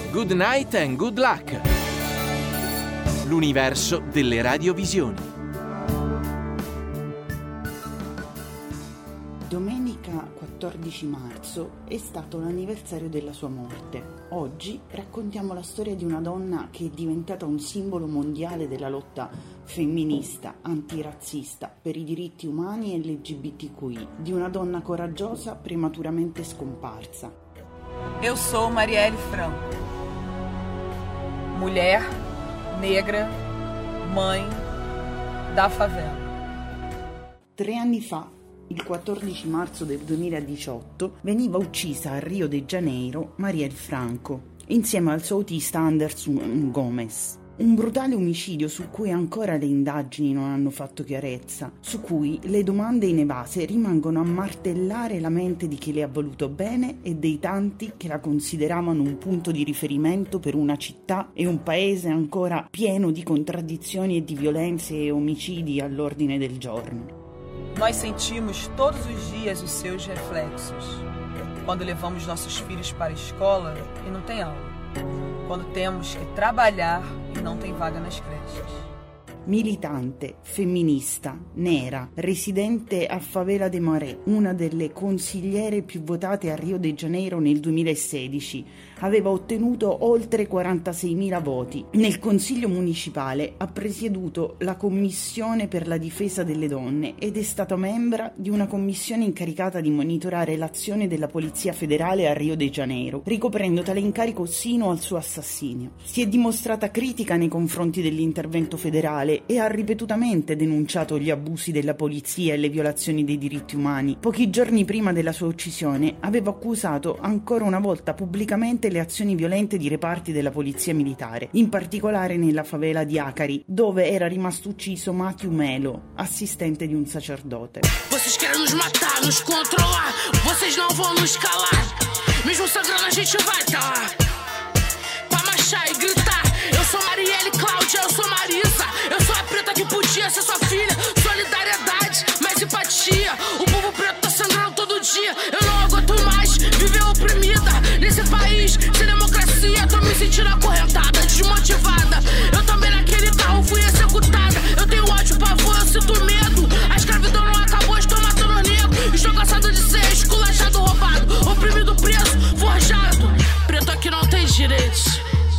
Good night and good luck. L'universo delle radiovisioni. Domenica 14 marzo è stato l'anniversario della sua morte. Oggi raccontiamo la storia di una donna che è diventata un simbolo mondiale della lotta femminista, antirazzista, per i diritti umani e LGBTQI, di una donna coraggiosa prematuramente scomparsa. Eu sou Marielle Franco, mulher, negra, mãe da favela. 3 anni fa, il 14 marzo del 2018, veniva uccisa a Rio de Janeiro Marielle Franco, insieme al suo autista Anderson Gomes. Un brutale omicidio su cui ancora le indagini non hanno fatto chiarezza, su cui le domande inevase rimangono a martellare la mente di chi le ha voluto bene e dei tanti che la consideravano un punto di riferimento per una città e un paese ancora pieno di contraddizioni e di violenze e omicidi all'ordine del giorno. Nós sentimos todos os dias os seus reflexos. Quando levamos nossos filhos para a escola e não tem aula. Quando temos que trabalhar e não tem vaga nas creches. Militante, femminista, nera, residente a Favela de Maré, una delle consigliere più votate a Rio de Janeiro nel 2016, aveva ottenuto oltre 46.000 voti. Nel Consiglio municipale ha presieduto la Commissione per la difesa delle donne ed è stata membra di una commissione incaricata di monitorare l'azione della Polizia Federale a Rio de Janeiro, ricoprendo tale incarico sino al suo assassinio. Si è dimostrata critica nei confronti dell'intervento federale e ha ripetutamente denunciato gli abusi della polizia e le violazioni dei diritti umani. Pochi giorni prima della sua uccisione aveva accusato ancora una volta pubblicamente le azioni violente di reparti della polizia militare, in particolare nella favela di Acari, dove era rimasto ucciso Matthew Melo, assistente di un sacerdote. Vocês querem nos matar, nos controlar, vocês não vão nos calar. Mesmo sangrando a gente vai tá lá. Pra marchar e gritar, eu sou Marielle Cláudia, eu sou Marisa. Eu sou a preta que podia ser sua filha. Solidariedade, mais empatia. O povo preto tá sangrando todo dia. Eu não aguento mais viver oprimida nesse país sem democracia. Tô me sentindo acorrentada, desmotivada. Eu também naquele carro fui executada. Eu tenho ódio, pavor, eu sinto medo. A escravidão não acabou, estou matando o negro. Estou cansado de ser esculachado, roubado, oprimido, preso, forjado. Preto aqui não tem direitos.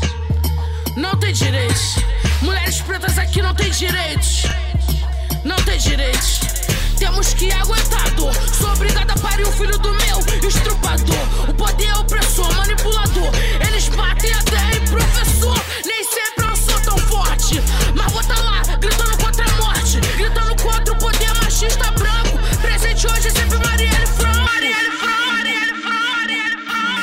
Não tem direitos. Mulheres pretas aqui não tem direitos. Não tem direitos. Temos que aguentar a dor. Sou obrigada a parir o filho do meu estrupador. O poder é opressor, manipulador. Eles batem até em professor. Nem sempre eu sou tão forte, mas vou tá lá, gritando contra a morte, gritando contra o poder machista branco. Presente hoje sempre Marielle Franco. Marielle Franco. Marielle Franco. Marielle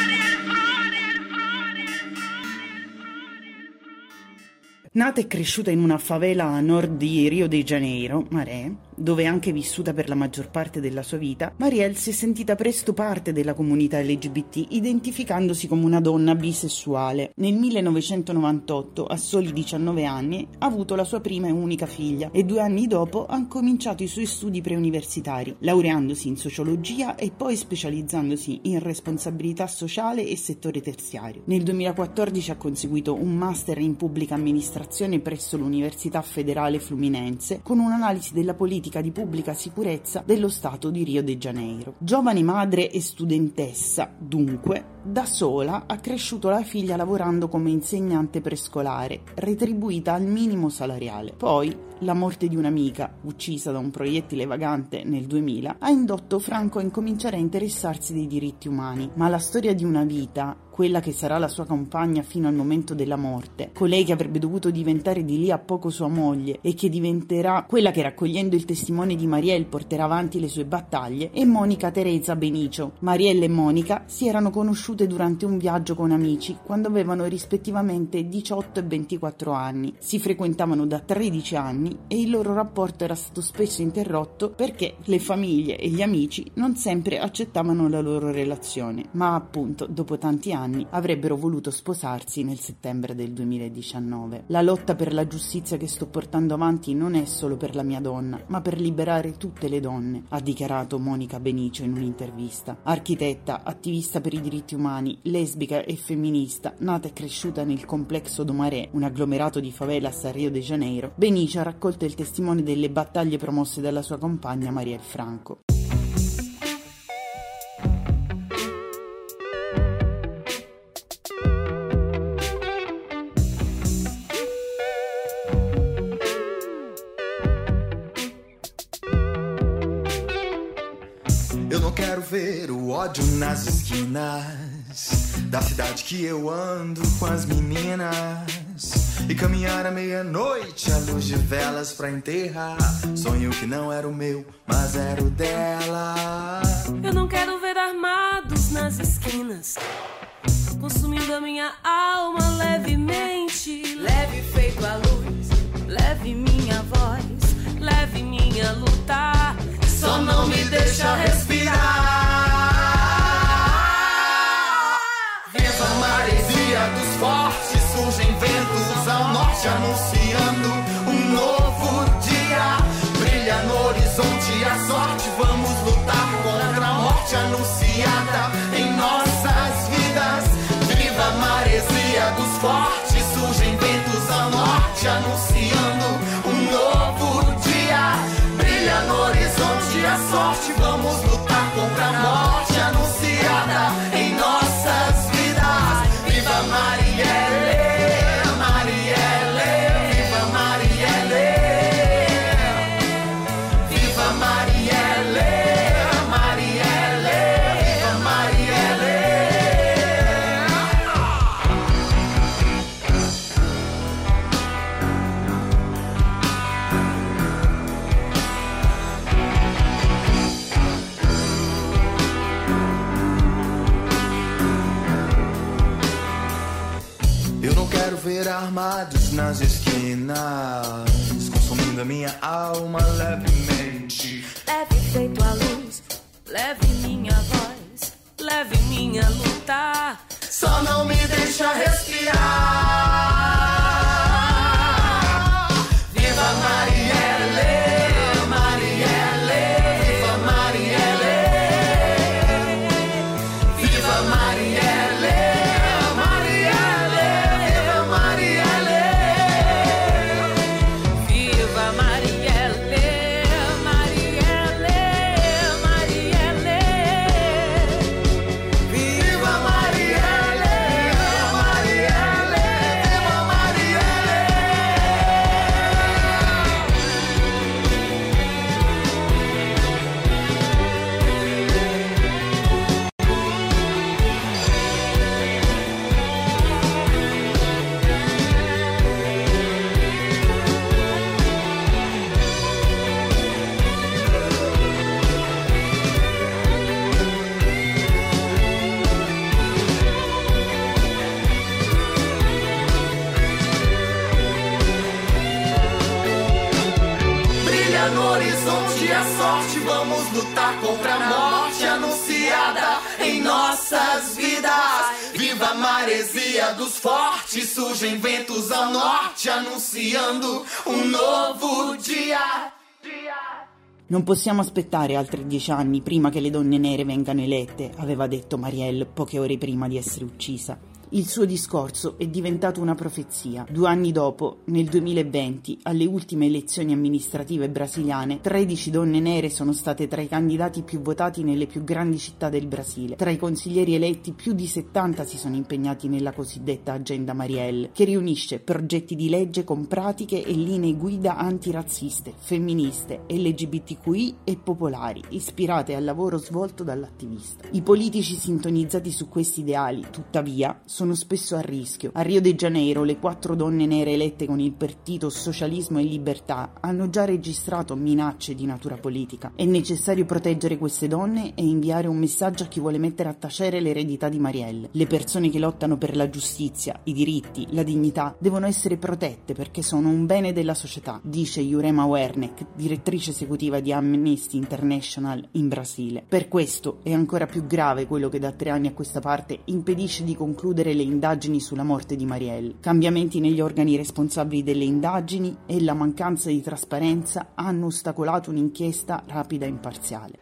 Nata e cresciuta in una favela a nord di Rio de Janeiro, Maré, dove è anche vissuta per la maggior parte della sua vita, Marielle si è sentita presto parte della comunità LGBT, identificandosi come una donna bisessuale. Nel 1998, a soli 19 anni, ha avuto la sua prima e unica figlia e 2 anni dopo ha cominciato i suoi studi preuniversitari, laureandosi in sociologia e poi specializzandosi in responsabilità sociale e settore terziario. Nel 2014 ha conseguito un master in pubblica amministrazione presso l'Università Federale Fluminense con un'analisi della politica di pubblica sicurezza dello Stato di Rio de Janeiro. Giovane madre e studentessa, dunque, da sola ha cresciuto la figlia lavorando come insegnante prescolare, retribuita al minimo salariale. Poi, la morte di un'amica, uccisa da un proiettile vagante nel 2000, ha indotto Franco a incominciare a interessarsi dei diritti umani. Ma la storia di una vita, quella che sarà la sua compagna fino al momento della morte, colei che avrebbe dovuto diventare di lì a poco sua moglie e che diventerà quella che, raccogliendo il testimone di Marielle, porterà avanti le sue battaglie, è Monica Teresa Benicio. Marielle e Monica si erano conosciute durante un viaggio con amici quando avevano rispettivamente 18 e 24 anni. Si frequentavano da 13 anni e il loro rapporto era stato spesso interrotto perché le famiglie e gli amici non sempre accettavano la loro relazione. Ma appunto, dopo tanti anni, anni avrebbero voluto sposarsi nel settembre del 2019. La lotta per la giustizia che sto portando avanti non è solo per la mia donna, ma per liberare tutte le donne, ha dichiarato Monica Benicio in un'intervista. Architetta, attivista per i diritti umani, lesbica e femminista, nata e cresciuta nel complesso do Maré, un agglomerato di favelas a Rio de Janeiro, Benicio ha raccolto il testimone delle battaglie promosse dalla sua compagna Marielle Franco. Eu não quero ver o ódio nas esquinas da cidade que eu ando com as meninas e caminhar à meia-noite à luz de velas pra enterrar sonho que não era o meu, mas era o dela. Eu não quero ver armados nas esquinas consumindo a minha alma levemente. Leve feito a luz, leve minha voz, leve minha luta. Só não me deixa respirar. Viva a maresia dos fortes, surgem ventos ao norte anunciando um novo dia. Brilha no horizonte a sorte, vamos lutar contra a morte anunciada em nossas vidas. Viva a maresia dos fortes, surgem ventos ao norte anunciando um novo dia. Brilha no horizonte a sorte, vamos lutar contra a morte anunciada em nossas vidas. Viva Marielle, Marielle, viva Marielle, viva Marielle, Marielle, viva Marielle. Eu não quero ver armados nas esquinas consumindo a minha alma levemente. Leve feito a luz, leve minha voz, leve minha luta. Só não me deixa respirar. Viva Marielle, Marielle, viva Marielle, viva Marielle, Marielle, viva Marielle, Viva Marielle, Marielle, Marielle. viva Marielle, Marielle, viva Marielle. Brilha no horizonte a sorte, vamos lutar contra a morte anunciada em nossas vidas. Viva a maresia dos fortes, surgem ventos ao norte anunciando um novo dia. Non possiamo aspettare altri 10 anni prima che le donne nere vengano elette, aveva detto Marielle poche ore prima di essere uccisa. Il suo discorso è diventato una profezia. 2 anni dopo, nel 2020, alle ultime elezioni amministrative brasiliane, 13 donne nere sono state tra i candidati più votati nelle più grandi città del Brasile. Tra i consiglieri eletti, più di 70 si sono impegnati nella cosiddetta Agenda Marielle, che riunisce progetti di legge con pratiche e linee guida antirazziste, femministe, LGBTQI e popolari, ispirate al lavoro svolto dall'attivista. I politici sintonizzati su questi ideali, tuttavia, sono spesso a rischio. A Rio de Janeiro le 4 donne nere elette con il partito Socialismo e Libertà hanno già registrato minacce di natura politica. È necessario proteggere queste donne e inviare un messaggio a chi vuole mettere a tacere l'eredità di Marielle. Le persone che lottano per la giustizia, i diritti, la dignità devono essere protette perché sono un bene della società, dice Jurema Werneck, direttrice esecutiva di Amnesty International in Brasile. Per questo è ancora più grave quello che da 3 anni a questa parte impedisce di concludere le indagini sulla morte di Marielle. Cambiamenti negli organi responsabili delle indagini e la mancanza di trasparenza hanno ostacolato un'inchiesta rapida e imparziale.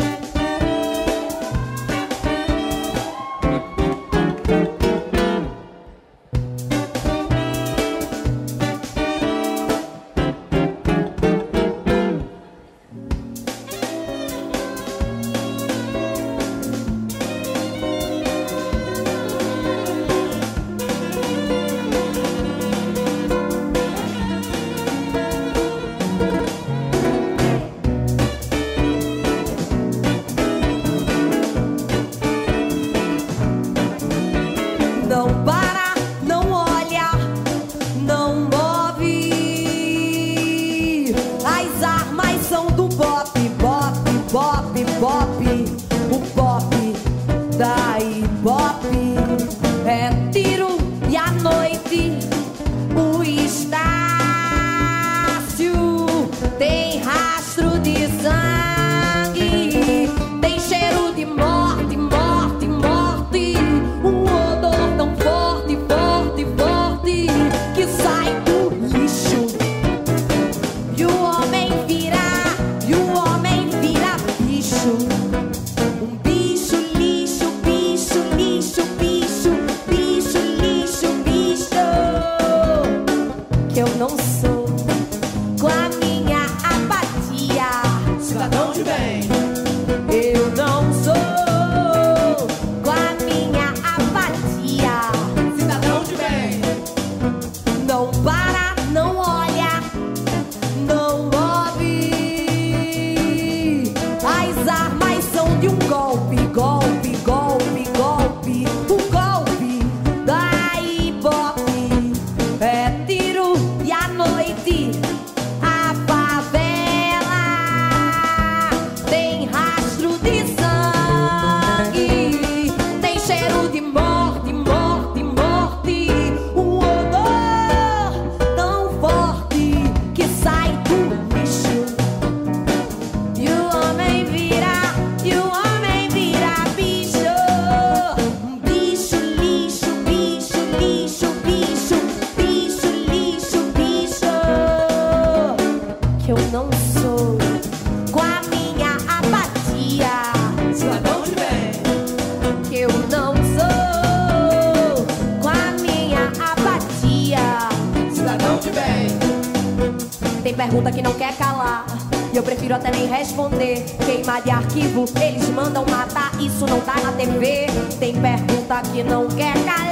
Pergunta que não quer calar, e eu prefiro até nem responder. Queima de arquivo, eles mandam matar, isso não tá na TV. Tem pergunta que não quer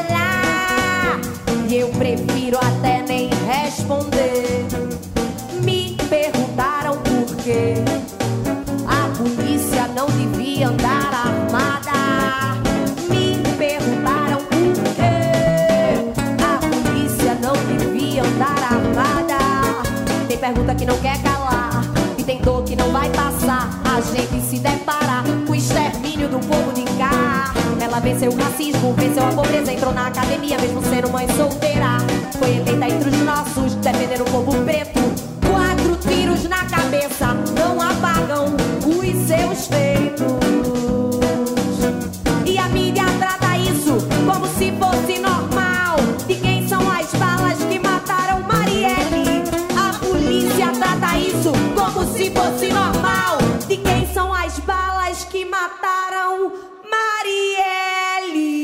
calar, e eu prefiro até nem responder. Me perguntaram por quê a polícia não devia andar armada. Me perguntaram por quê a polícia não devia andar armada. Tem pergunta que não quer calar, e tem dor que não vai passar. A gente se depara com o extermínio do povo de cá. Ela venceu o racismo, venceu a pobreza, entrou na academia mesmo sendo mãe solteira. Foi eleita entre os nossos, defendendo o povo preto. 4 tiros na cabeça não apagam os seus feitos. E a mídia trata isso como se fosse normal. De quem são as balas que mataram Marielle? A polícia trata isso como se fosse normal. De quem são as balas que mataram Marielle?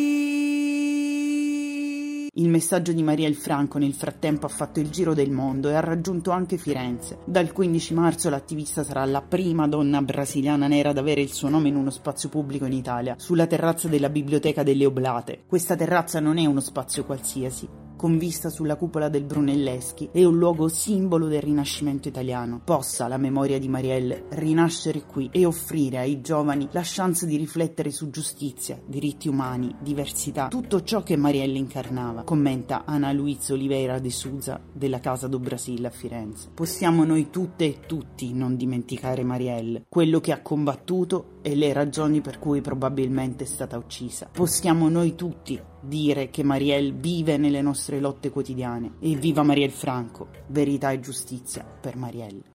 Il messaggio di Marielle Franco nel frattempo ha fatto il giro del mondo e ha raggiunto anche Firenze. Dal 15 marzo l'attivista sarà la prima donna brasiliana nera ad avere il suo nome in uno spazio pubblico in Italia, sulla terrazza della Biblioteca delle Oblate. Questa terrazza non è uno spazio qualsiasi. con vista sulla cupola del Brunelleschi e un luogo simbolo del Rinascimento italiano. Possa la memoria di Marielle rinascere qui e offrire ai giovani la chance di riflettere su giustizia, diritti umani, diversità, tutto ciò che Marielle incarnava, commenta Ana Luiz Oliveira de Souza della Casa do Brasil a Firenze. Possiamo noi tutte e tutti non dimenticare Marielle, quello che ha combattuto e le ragioni per cui probabilmente è stata uccisa. Possiamo noi tutti dire che Marielle vive nelle nostre lotte quotidiane. E viva Marielle Franco, verità e giustizia per Marielle.